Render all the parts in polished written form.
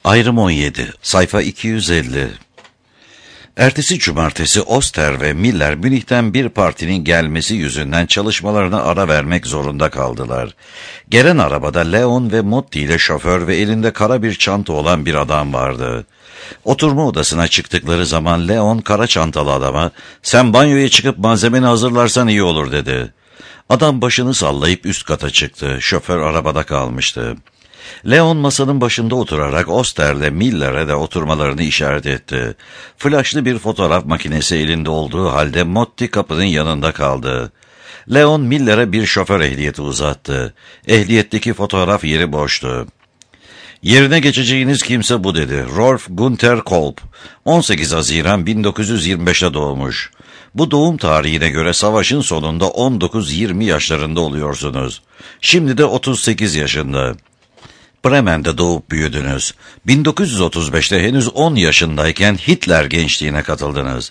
Ayrım 17, sayfa 250. Ertesi cumartesi Oster ve Miller Münih'ten bir partinin gelmesi yüzünden çalışmalarına ara vermek zorunda kaldılar. Gelen arabada Leon ve Motti ile şoför ve elinde kara bir çanta olan bir adam vardı. Oturma odasına çıktıkları zaman Leon kara çantalı adama "Sen banyoya çıkıp malzemeni hazırlarsan iyi olur" dedi. Adam başını sallayıp üst kata çıktı. Şoför arabada kalmıştı. Leon masanın başında oturarak Oster'le Miller'e de oturmalarını işaret etti. Flaşlı bir fotoğraf makinesi elinde olduğu halde Motti kapının yanında kaldı. Leon Miller'e bir şoför ehliyeti uzattı. Ehliyetteki fotoğraf yeri boştu. "Yerine geçeceğiniz kimse bu" dedi. Rolf Günther Kolb. 18 Haziran 1925'te doğmuş. Bu doğum tarihine göre savaşın sonunda 19-20 yaşlarında oluyorsunuz. Şimdi de 38 yaşında. Bremen'de doğup büyüdünüz. 1935'te henüz 10 yaşındayken Hitler gençliğine katıldınız.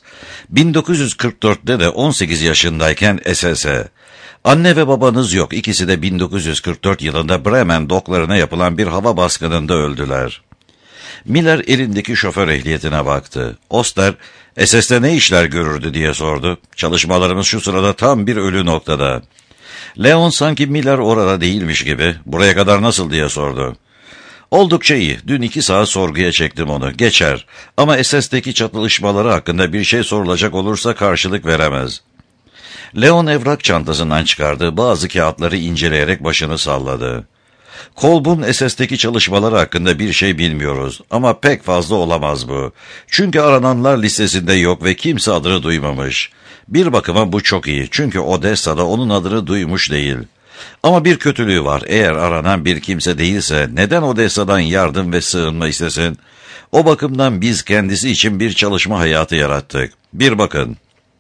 1944'te de 18 yaşındayken SS'e. Anne ve babanız yok. İkisi de 1944 yılında Bremen doklarına yapılan bir hava baskınında öldüler. Miller elindeki şoför ehliyetine baktı. Oster, "SS'te ne işler görürdü?" diye sordu. "Çalışmalarımız şu sırada tam bir ölü noktada." Leon sanki Miller orada değilmiş gibi "Buraya kadar nasıl?" diye sordu. "Oldukça iyi. Dün 2 saat sorguya çektim onu. Geçer. Ama SS'teki çatışmaları hakkında bir şey sorulacak olursa karşılık veremez." Leon evrak çantasından çıkardığı bazı kağıtları inceleyerek başını salladı. "Kolb'un SS'teki çalışmaları hakkında bir şey bilmiyoruz ama pek fazla olamaz bu. Çünkü arananlar listesinde yok ve kimse adını duymamış. Bir bakıma bu çok iyi çünkü Odessa'da onun adını duymuş değil. Ama bir kötülüğü var. Eğer aranan bir kimse değilse neden Odessa'dan yardım ve sığınma istesin? O bakımdan biz kendisi için bir çalışma hayatı yarattık. Bir bakın."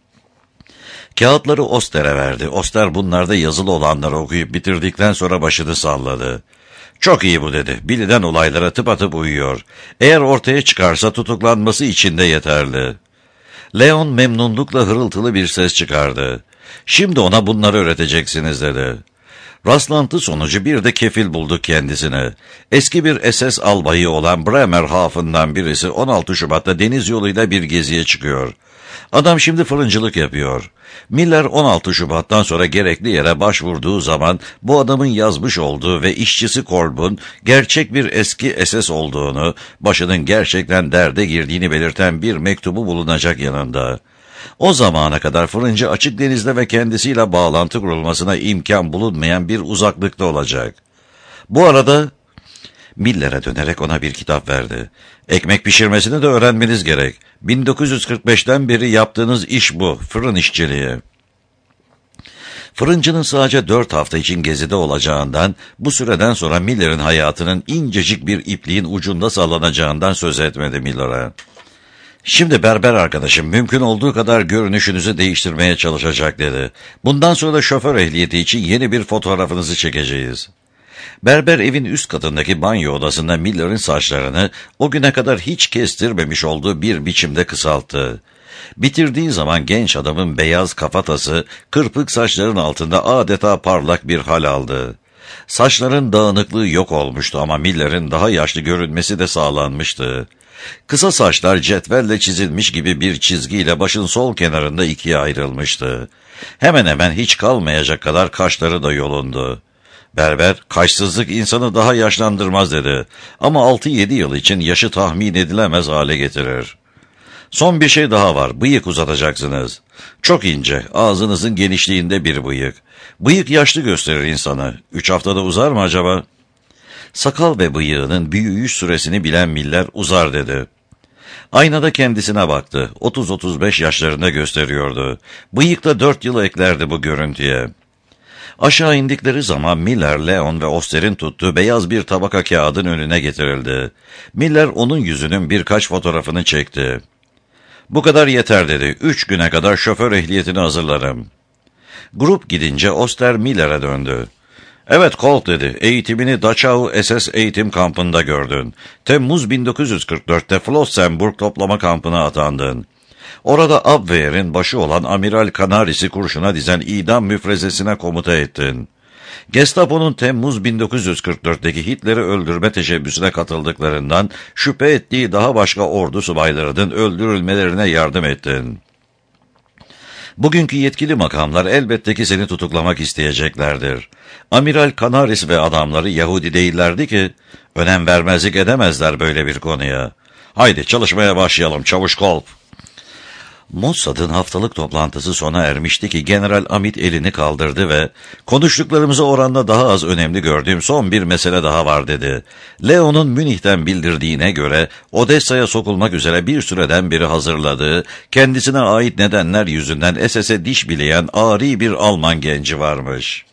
Kağıtları Oster'e verdi. Oster bunlarda yazılı olanları okuyup bitirdikten sonra başını salladı. "Çok iyi bu" dedi. "Bilinen olaylara tıpatıp uyuyor. Eğer ortaya çıkarsa tutuklanması için de yeterli." Leon memnunlukla hırıltılı bir ses çıkardı. "Şimdi ona bunları öğreteceksiniz" dedi. Rastlantı sonucu bir de kefil bulduk kendisine. Eski bir SS albayı olan Bremerhaven'dan birisi 16 Şubat'ta deniz yoluyla bir geziye çıkıyor. Adam şimdi fırıncılık yapıyor. Miller 16 Şubat'tan sonra gerekli yere başvurduğu zaman bu adamın yazmış olduğu ve işçisi Kolb'un gerçek bir eski SS olduğunu, başının gerçekten derde girdiğini belirten bir mektubu bulunacak yanında. O zamana kadar fırıncı açık denizde ve kendisiyle bağlantı kurulmasına imkan bulunmayan bir uzaklıkta olacak. Bu arada Miller'e dönerek ona bir kitap verdi. "Ekmek pişirmesini de öğrenmeniz gerek. 1945'ten beri yaptığınız iş bu, fırın işçiliği." Fırıncının sadece 4 hafta için gezide olacağından, bu süreden sonra Miller'in hayatının incecik bir ipliğin ucunda sallanacağından söz etmedi Miller'a. "Şimdi berber arkadaşım mümkün olduğu kadar görünüşünüzü değiştirmeye çalışacak" dedi. "Bundan sonra da şoför ehliyeti için yeni bir fotoğrafınızı çekeceğiz." Berber evin üst katındaki banyo odasında Miller'in saçlarını o güne kadar hiç kestirmemiş olduğu bir biçimde kısalttı. Bitirdiği zaman genç adamın beyaz kafatası kırpık saçların altında adeta parlak bir hal aldı. Saçların dağınıklığı yok olmuştu ama Miller'in daha yaşlı görünmesi de sağlanmıştı. Kısa saçlar cetvelle çizilmiş gibi bir çizgiyle başın sol kenarında ikiye ayrılmıştı. Hemen hemen hiç kalmayacak kadar kaşları da yolundu. Berber, "Kaşsızlık insanı daha yaşlandırmaz" dedi. "Ama 6-7 yıl için yaşı tahmin edilemez hale getirir." "Son bir şey daha var. Bıyık uzatacaksınız. Çok ince, ağzınızın genişliğinde bir bıyık. Bıyık yaşlı gösterir insanı. 3 haftada uzar mı acaba?" Sakal ve bıyığının büyüyüş süresini bilen Miller "Uzar" dedi. Aynada kendisine baktı. 30-35 yaşlarında gösteriyordu. Bıyık da 4 yıl eklerdi bu görüntüye. Aşağı indikleri zaman Miller, Leon ve Oster'in tuttuğu beyaz bir tabaka kağıdın önüne getirildi. Miller onun yüzünün birkaç fotoğrafını çekti. "Bu kadar yeter" dedi. 3 güne kadar şoför ehliyetini hazırlarım." Grup gidince Oster Miller'e döndü. "Evet Colt" dedi. "Eğitimini Dachau SS eğitim kampında gördün. Temmuz 1944'te Flossenburg toplama kampına atandın. Orada Abwehr'in başı olan Amiral Canaris'i kurşuna dizen idam müfrezesine komuta ettin. Gestapo'nun Temmuz 1944'teki Hitler'i öldürme teşebbüsüne katıldıklarından şüphe ettiği daha başka ordu subaylarının öldürülmelerine yardım ettin. Bugünkü yetkili makamlar elbette ki seni tutuklamak isteyeceklerdir. Amiral Canaris ve adamları Yahudi değillerdi ki, önem vermezlik edemezler böyle bir konuya. Haydi çalışmaya başlayalım çavuş Kolp. Mossad'ın haftalık toplantısı sona ermişti ki General Amit elini kaldırdı ve konuştuklarımızı oranla daha az önemli gördüğüm son bir mesele daha var dedi. Leon'un Münih'ten bildirdiğine göre Odessa'ya sokulmak üzere bir süreden beri hazırladığı, kendisine ait nedenler yüzünden SS'e diş bileyen ari bir Alman genci varmış.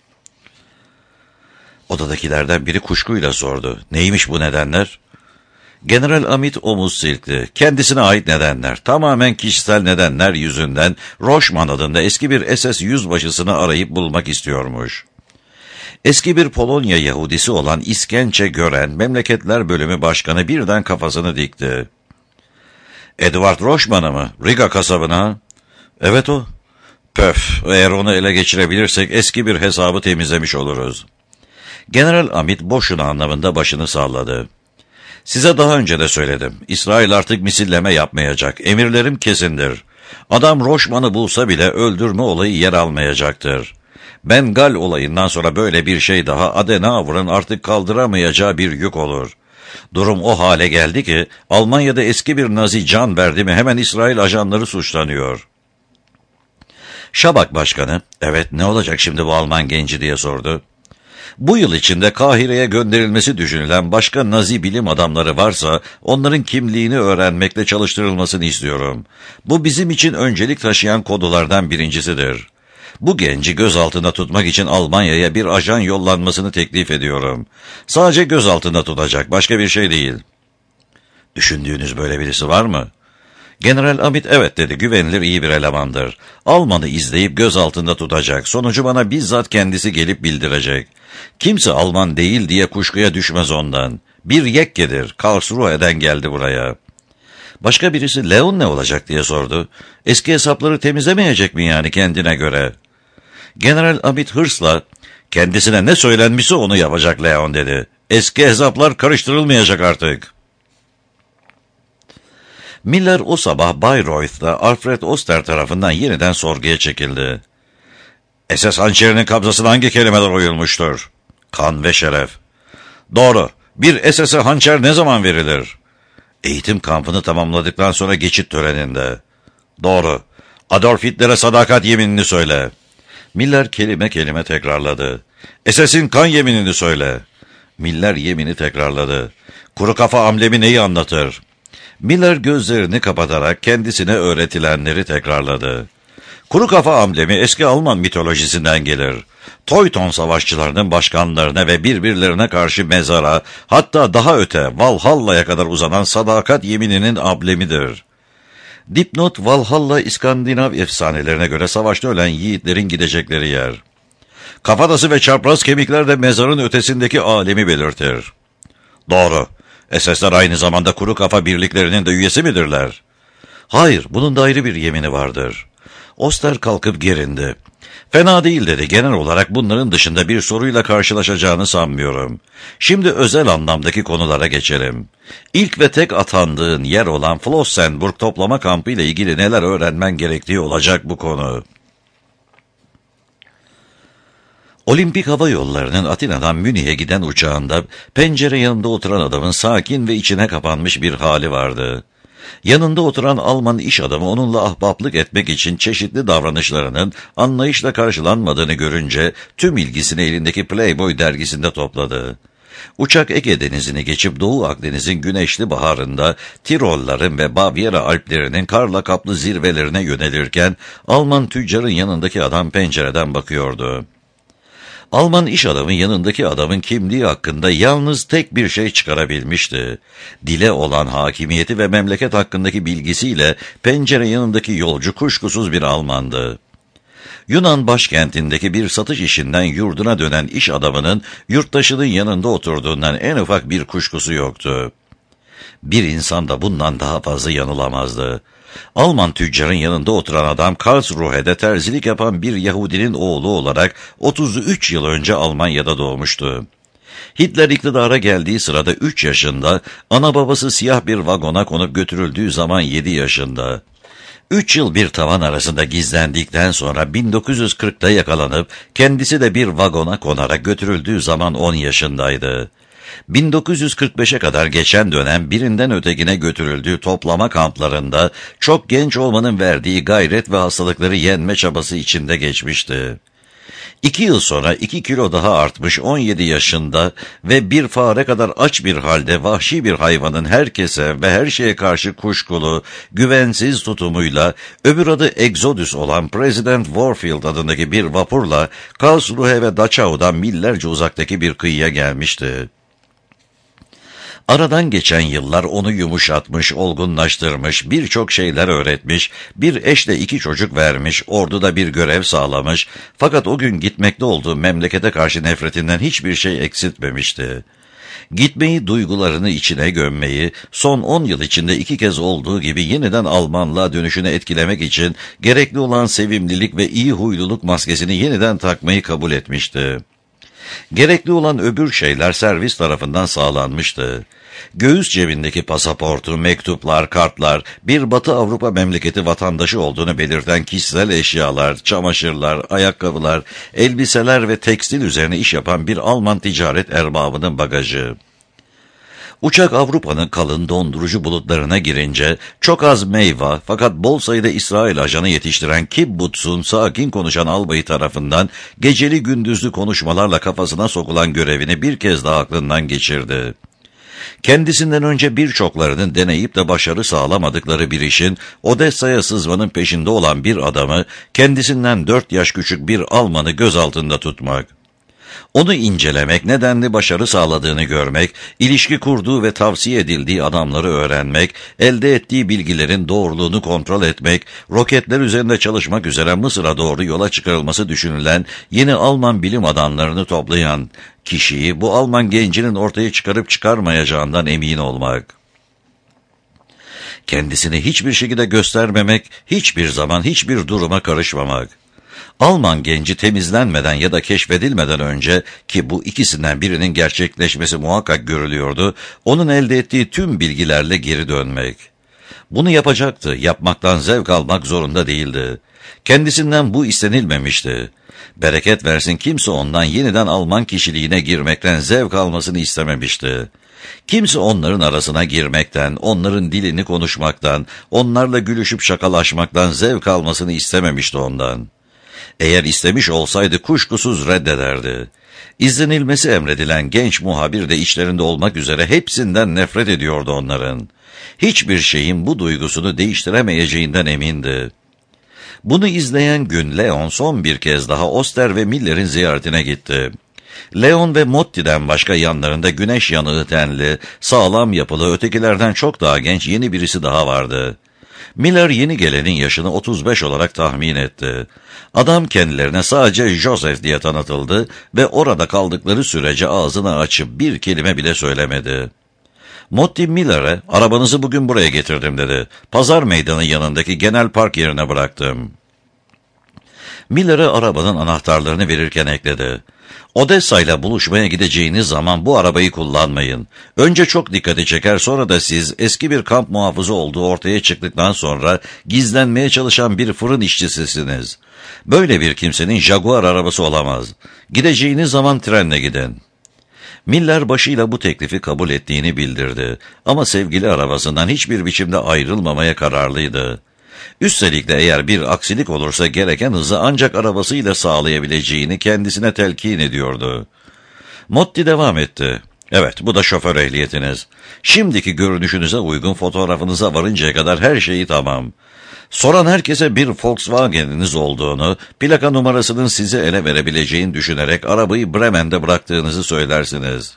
Odadakilerden biri kuşkuyla sordu. Neymiş bu nedenler? General Amit omuz silkti. Kendisine ait nedenler, tamamen kişisel nedenler yüzünden Roşman adında eski bir SS yüzbaşısını arayıp bulmak istiyormuş. Eski bir Polonya Yahudisi olan İskençe Gören, Memleketler Bölümü Başkanı birden kafasını dikti. Edward Roşman'ı mı? Riga kasabına? Evet o. Pöf, eğer onu ele geçirebilirsek eski bir hesabı temizlemiş oluruz. General Amit boşuna anlamında başını salladı. Size daha önce de söyledim. İsrail artık misilleme yapmayacak. Emirlerim kesindir. Adam Roşman'ı bulsa bile öldürme olayı yer almayacaktır. Bengal olayından sonra böyle bir şey daha Adenauer'ın artık kaldıramayacağı bir yük olur. Durum o hale geldi ki Almanya'da eski bir Nazi can verdi mi hemen İsrail ajanları suçlanıyor. Şabak Başkanı, evet ne olacak şimdi bu Alman genci diye sordu. Bu yıl içinde Kahire'ye gönderilmesi düşünülen başka Nazi bilim adamları varsa onların kimliğini öğrenmekle çalıştırılmasını istiyorum. Bu bizim için öncelik taşıyan konulardan birincisidir. Bu genci gözaltında tutmak için Almanya'ya bir ajan yollanmasını teklif ediyorum. Sadece gözaltında tutacak, başka bir şey değil. Düşündüğünüz böyle birisi var mı? General Amit evet dedi, güvenilir iyi bir elemandır. Alman'ı izleyip gözaltında tutacak, sonucu bana bizzat kendisi gelip bildirecek. Kimse Alman değil diye kuşkuya düşmez ondan. Bir yekkedir, Karlsruhe'den geldi buraya. Başka birisi Leon ne olacak diye sordu. Eski hesapları temizlemeyecek mi yani kendine göre? General Amit hırsla, kendisine ne söylenmişse onu yapacak Leon dedi. Eski hesaplar karıştırılmayacak artık. Miller o sabah Bayreuth'ta Alfred Oster tarafından yeniden sorguya çekildi. SS hançerinin kabzasına hangi kelimeler oyulmuştur? Kan ve şeref. Doğru. Bir SS'e hançer ne zaman verilir? Eğitim kampını tamamladıktan sonra geçit töreninde. Doğru. Adolf Hitler'e sadakat yeminini söyle. Miller kelime kelime tekrarladı. SS'in kan yeminini söyle. Miller yemini tekrarladı. Kuru kafa amblemi neyi anlatır? Miller gözlerini kapatarak kendisine öğretilenleri tekrarladı. Kuru kafa amblemi eski Alman mitolojisinden gelir. Teuton savaşçılarının başkanlarına ve birbirlerine karşı mezara, hatta daha öte Valhalla'ya kadar uzanan sadakat yemininin amblemidir. Dipnot, Valhalla İskandinav efsanelerine göre savaşta ölen yiğitlerin gidecekleri yer. Kafatası ve çapraz kemikler de mezarın ötesindeki alemi belirtir. Doğru. SS'ler aynı zamanda kuru kafa birliklerinin de üyesi midirler? Hayır, bunun da ayrı bir yemini vardır. Oster kalkıp gerindi. Fena değil dedi, genel olarak bunların dışında bir soruyla karşılaşacağını sanmıyorum. Şimdi özel anlamdaki konulara geçelim. İlk ve tek atandığın yer olan Flossenburg toplama kampı ile ilgili neler öğrenmen gerektiği olacak bu konu. Olimpik Hava Yolları'nın Atina'dan Münih'e giden uçağında pencere yanında oturan adamın sakin ve içine kapanmış bir hali vardı. Yanında oturan Alman iş adamı onunla ahbaplık etmek için çeşitli davranışlarının anlayışla karşılanmadığını görünce tüm ilgisini elindeki Playboy dergisinde topladı. Uçak Ege Denizi'ni geçip Doğu Akdeniz'in güneşli baharında Tirolların ve Bavyera Alplerinin karla kaplı zirvelerine yönelirken Alman tüccarın yanındaki adam pencereden bakıyordu. Alman iş adamı yanındaki adamın kimliği hakkında yalnız tek bir şey çıkarabilmişti. Dile olan hakimiyeti ve memleket hakkındaki bilgisiyle pencere yanındaki yolcu kuşkusuz bir Almandı. Yunan başkentindeki bir satış işinden yurduna dönen iş adamının yurttaşının yanında oturduğundan en ufak bir kuşkusu yoktu. Bir insan da bundan daha fazla yanılamazdı. Alman tüccarın yanında oturan adam Karlsruhe'de terzilik yapan bir Yahudinin oğlu olarak 33 yıl önce Almanya'da doğmuştu. Hitler iktidara geldiği sırada 3 yaşında, ana babası siyah bir vagona konup götürüldüğü zaman 7 yaşında. 3 yıl bir tavan arasında gizlendikten sonra 1940'ta yakalanıp kendisi de bir vagona konarak götürüldüğü zaman 10 yaşındaydı. 1945'e kadar geçen dönem birinden ötekine götürüldüğü toplama kamplarında çok genç olmanın verdiği gayret ve hastalıkları yenme çabası içinde geçmişti. 2 yıl sonra 2 kilo daha artmış 17 yaşında ve bir fare kadar aç bir halde vahşi bir hayvanın herkese ve her şeye karşı kuşkulu, güvensiz tutumuyla öbür adı Exodus olan President Warfield adındaki bir vapurla Karlsruhe ve Dachau'dan millerce uzaktaki bir kıyıya gelmişti. Aradan geçen yıllar onu yumuşatmış, olgunlaştırmış, birçok şeyler öğretmiş, bir eşle 2 çocuk vermiş, orduda bir görev sağlamış, fakat o gün gitmekte olduğu memlekete karşı nefretinden hiçbir şey eksiltmemişti. Gitmeyi, duygularını içine gömmeyi, son 10 yıl içinde 2 kez olduğu gibi yeniden Almanlığa dönüşünü etkilemek için gerekli olan sevimlilik ve iyi huyluluk maskesini yeniden takmayı kabul etmişti. Gerekli olan öbür şeyler servis tarafından sağlanmıştı. Göğüs cebindeki pasaportu, mektuplar, kartlar, bir Batı Avrupa memleketi vatandaşı olduğunu belirten kişisel eşyalar, çamaşırlar, ayakkabılar, elbiseler ve tekstil üzerine iş yapan bir Alman ticaret erbabının bagajı. Uçak Avrupa'nın kalın dondurucu bulutlarına girince çok az meyve fakat bol sayıda İsrail ajanı yetiştiren Kibbutz'un sakin konuşan albayı tarafından geceli gündüzlü konuşmalarla kafasına sokulan görevini bir kez daha aklından geçirdi. Kendisinden önce birçoklarının deneyip de başarı sağlamadıkları bir işin Odessa'ya sızmanın peşinde olan bir adamı, kendisinden 4 yaş küçük bir Almanı gözaltında tutmak. Onu incelemek, nedenli başarı sağladığını görmek, ilişki kurduğu ve tavsiye edildiği adamları öğrenmek, elde ettiği bilgilerin doğruluğunu kontrol etmek, roketler üzerinde çalışmak üzere Mısır'a doğru yola çıkarılması düşünülen yeni Alman bilim adamlarını toplayan kişiyi bu Alman gencinin ortaya çıkarıp çıkarmayacağından emin olmak. Kendisini hiçbir şekilde göstermemek, hiçbir zaman hiçbir duruma karışmamak. Alman genci temizlenmeden ya da keşfedilmeden önce, ki bu ikisinden birinin gerçekleşmesi muhakkak görülüyordu, onun elde ettiği tüm bilgilerle geri dönmek. Bunu yapacaktı, yapmaktan zevk almak zorunda değildi. Kendisinden bu istenilmemişti. Bereket versin kimse ondan yeniden Alman kişiliğine girmekten zevk almasını istememişti. Kimse onların arasına girmekten, onların dilini konuşmaktan, onlarla gülüşüp şakalaşmaktan zevk almasını istememişti ondan. Eğer istemiş olsaydı kuşkusuz reddederdi. İzlenilmesi emredilen genç muhabir de içlerinde olmak üzere hepsinden nefret ediyordu onların. Hiçbir şeyin bu duygusunu değiştiremeyeceğinden emindi. Bunu izleyen gün Leon son bir kez daha Oster ve Miller'in ziyaretine gitti. Leon ve Motti'den başka yanlarında güneş yanığı tenli, sağlam yapılı, ötekilerden çok daha genç yeni birisi daha vardı. Miller yeni gelenin yaşını 35 olarak tahmin etti. Adam kendilerine sadece Joseph diye tanıtıldı ve orada kaldıkları sürece ağzını açıp bir kelime bile söylemedi. Motti Miller'e, "Arabanızı bugün buraya getirdim," dedi. "Pazar meydanı yanındaki genel park yerine bıraktım." Miller'e arabanın anahtarlarını verirken ekledi. "Odessa ile buluşmaya gideceğiniz zaman bu arabayı kullanmayın. Önce çok dikkati çeker, sonra da siz eski bir kamp muhafızı olduğu ortaya çıktıktan sonra gizlenmeye çalışan bir fırın işçisisiniz. Böyle bir kimsenin Jaguar arabası olamaz. Gideceğiniz zaman trenle gidin." Miller başıyla bu teklifi kabul ettiğini bildirdi ama sevgili arabasından hiçbir biçimde ayrılmamaya kararlıydı. Üstelik de eğer bir aksilik olursa gereken hızı ancak arabasıyla sağlayabileceğini kendisine telkin ediyordu. Motti devam etti. "Evet, bu da şoför ehliyetiniz. Şimdiki görünüşünüze uygun fotoğrafınıza varıncaya kadar her şeyi tamam. Soran herkese bir Volkswagen'iniz olduğunu, plaka numarasının sizi ele verebileceğini düşünerek arabayı Bremen'de bıraktığınızı söylersiniz."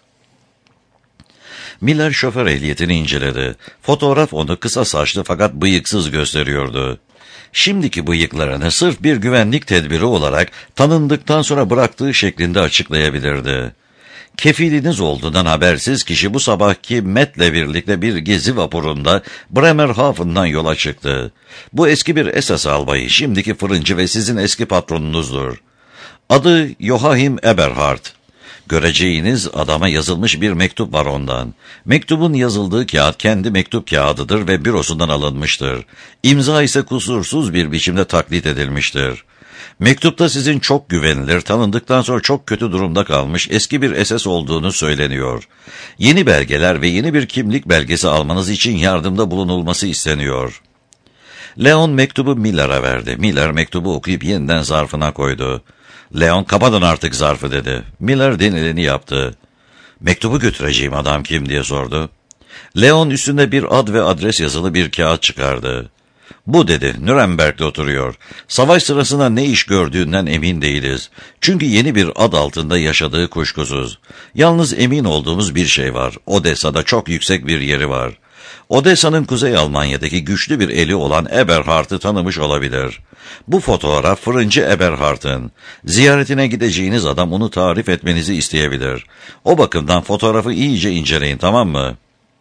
Miller şoför ehliyetini inceledi. Fotoğraf onu kısa saçlı fakat bıyıksız gösteriyordu. Şimdiki bıyıklarını sırf bir güvenlik tedbiri olarak tanındıktan sonra bıraktığı şeklinde açıklayabilirdi. Kefiliniz olduğundan habersiz kişi bu sabahki Matt'le birlikte bir gezi vapurunda Bremerhaven'dan yola çıktı. Bu eski bir SS albayı, şimdiki fırıncı ve sizin eski patronunuzdur. Adı Joachim Eberhard. Göreceğiniz adama yazılmış bir mektup var ondan. Mektubun yazıldığı kağıt kendi mektup kağıdıdır ve bürosundan alınmıştır. İmza ise kusursuz bir biçimde taklit edilmiştir. Mektupta sizin çok güvenilir, tanındıktan sonra çok kötü durumda kalmış eski bir SS olduğunu söyleniyor. Yeni belgeler ve yeni bir kimlik belgesi almanız için yardımda bulunulması isteniyor. Leon mektubu Miller'a verdi. Miller mektubu okuyup yeniden zarfına koydu. Leon, "Kapatın artık zarfı," dedi. Miller denileni yaptı. "Mektubu götüreceğim adam kim?" diye sordu. Leon üstünde bir ad ve adres yazılı bir kağıt çıkardı. "Bu," dedi, "Nürnberg'de oturuyor. Savaş sırasında ne iş gördüğünden emin değiliz. Çünkü yeni bir ad altında yaşadığı kuşkusuz. Yalnız emin olduğumuz bir şey var. Odessa'da çok yüksek bir yeri var. Odessa'nın Kuzey Almanya'daki güçlü bir eli olan Eberhard'ı tanımış olabilir. Bu fotoğraf fırıncı Eberhard'ın. Ziyaretine gideceğiniz adam onu tarif etmenizi isteyebilir. O bakımdan fotoğrafı iyice inceleyin, tamam mı?"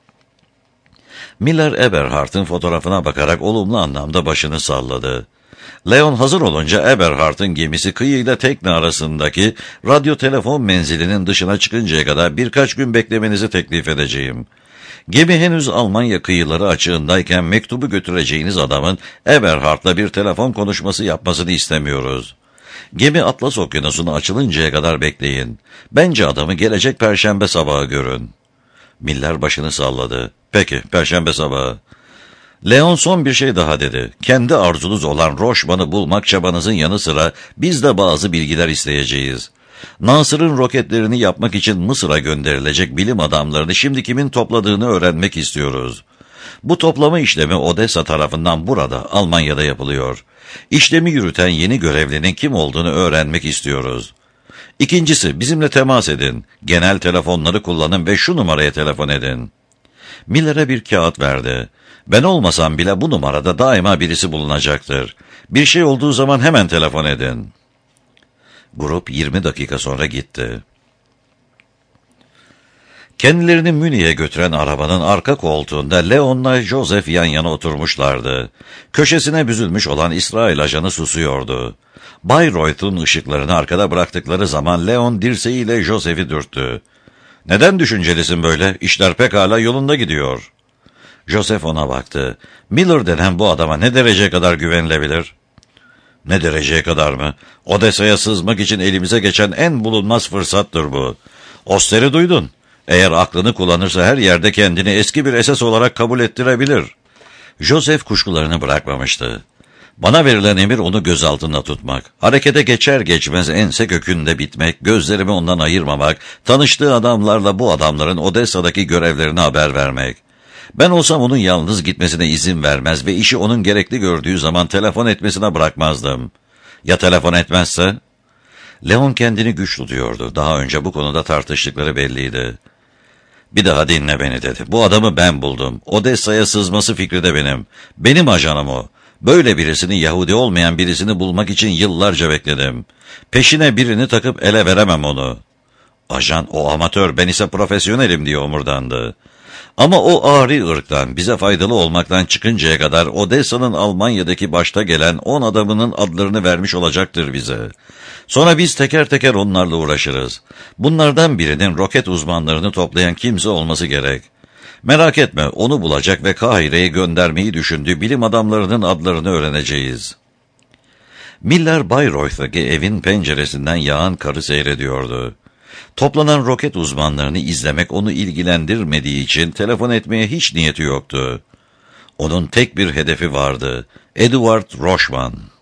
Miller Eberhard'ın fotoğrafına bakarak olumlu anlamda başını salladı. Leon hazır olunca Eberhard'ın gemisi kıyıyla tekne arasındaki radyo telefon menzilinin dışına çıkıncaya kadar birkaç gün beklemenizi teklif edeceğim. Gemi henüz Almanya kıyıları açığındayken mektubu götüreceğiniz adamın Eberhard'la bir telefon konuşması yapmasını istemiyoruz. Gemi Atlas Okyanusu'na açılıncaya kadar bekleyin. Bence adamı gelecek Perşembe sabahı görün. Miller başını salladı. "Peki, Perşembe sabahı." Leon son bir şey daha dedi. "Kendi arzunuz olan Roşman'ı bulmak çabanızın yanı sıra biz de bazı bilgiler isteyeceğiz. Nasır'ın roketlerini yapmak için Mısır'a gönderilecek bilim adamlarını şimdi kimin topladığını öğrenmek istiyoruz. Bu toplama işlemi Odessa tarafından burada, Almanya'da yapılıyor. İşlemi yürüten yeni görevlinin kim olduğunu öğrenmek istiyoruz. İkincisi, bizimle temas edin. Genel telefonları kullanın ve şu numaraya telefon edin." Miller'e bir kağıt verdi. "Ben olmasam bile bu numarada daima birisi bulunacaktır. Bir şey olduğu zaman hemen telefon edin." Grup 20 dakika sonra gitti. Kendilerini Münih'e götüren arabanın arka koltuğunda Leon'la Joseph yan yana oturmuşlardı. Köşesine büzülmüş olan İsrail ajanı susuyordu. Bayreuth'un ışıklarını arkada bıraktıkları zaman Leon dirseğiyle Joseph'i dürttü. "Neden düşüncelisin böyle? İşler pekala yolunda gidiyor." Joseph ona baktı. "Miller denen bu adama ne dereceye kadar güvenilebilir?" "Ne dereceye kadar mı? Odessa'ya sızmak için elimize geçen en bulunmaz fırsattır bu. Oster'i duydun. Eğer aklını kullanırsa her yerde kendini eski bir esas olarak kabul ettirebilir." Joseph kuşkularını bırakmamıştı. "Bana verilen emir onu gözaltında tutmak. Harekete geçer geçmez ense kökünde bitmek, gözlerimi ondan ayırmamak, tanıştığı adamlarla bu adamların Odessa'daki görevlerine haber vermek. Ben olsam onun yalnız gitmesine izin vermez ve işi onun gerekli gördüğü zaman telefon etmesine bırakmazdım. Ya telefon etmezse?" Leon kendini güç tutuyordu. Daha önce bu konuda tartıştıkları belliydi. "Bir daha dinle beni," dedi. "Bu adamı ben buldum. Odessa'ya sızması fikri de benim. Benim ajanım o. Böyle birisini, Yahudi olmayan birisini bulmak için yıllarca bekledim. Peşine birini takıp ele veremem onu." "Ajan o amatör, ben ise profesyonelim," diye omurdandı. "Ama o ari ırktan, bize faydalı olmaktan çıkıncaya kadar Odessa'nın Almanya'daki başta gelen 10 adamının adlarını vermiş olacaktır bize. Sonra biz teker teker onlarla uğraşırız. Bunlardan birinin roket uzmanlarını toplayan kimse olması gerek. Merak etme, onu bulacak ve Kahire'ye göndermeyi düşündüğü bilim adamlarının adlarını öğreneceğiz." Miller Bayreuth'taki evin penceresinden yağan karı seyrediyordu. Toplanan roket uzmanlarını izlemek onu ilgilendirmediği için telefon etmeye hiç niyeti yoktu. Onun tek bir hedefi vardı: Eduard Roşman.